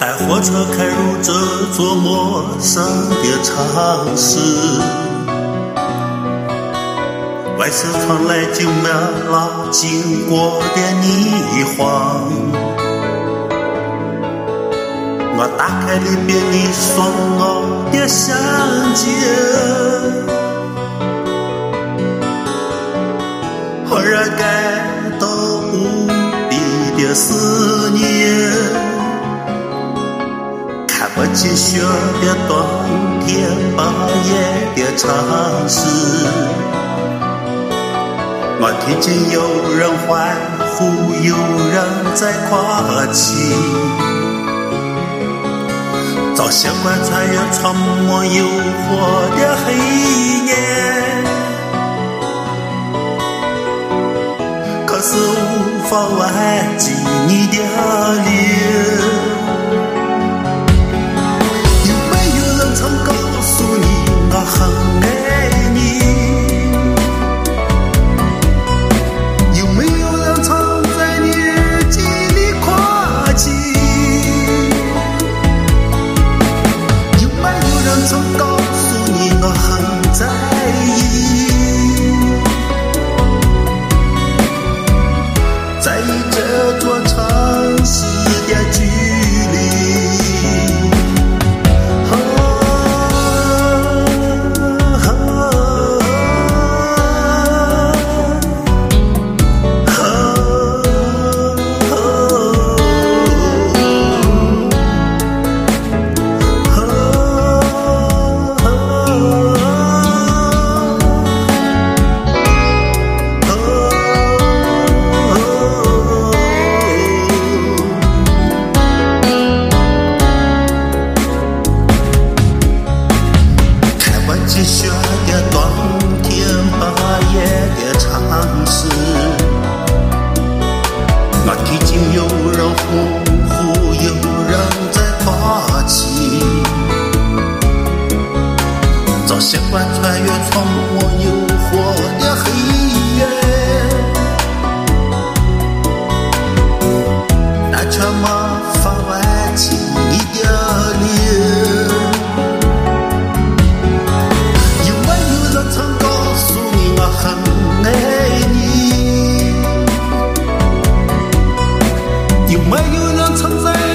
开火车开入这座陌生的城市，外色传来静谧了经过的霓凰。我打开了便利双偶的相机，忽然感到无比的思念。看不见雪的冬天，半夜的城市，我听见有人欢呼，有人在夸气。早先观察也穿没诱惑的黑夜，可是无法忘记你的脸。有没有人曾告诉你我很爱你？有没有人曾在你日记里夸起？曾告诉你我很在意，在意这座城市的距离。雪的冬天，半夜的城市，我听见有人呼呼，有人在夸起。早习惯穿越从我诱惑的黑夜，但却没法忘记你的脸。很爱你，有没有人曾在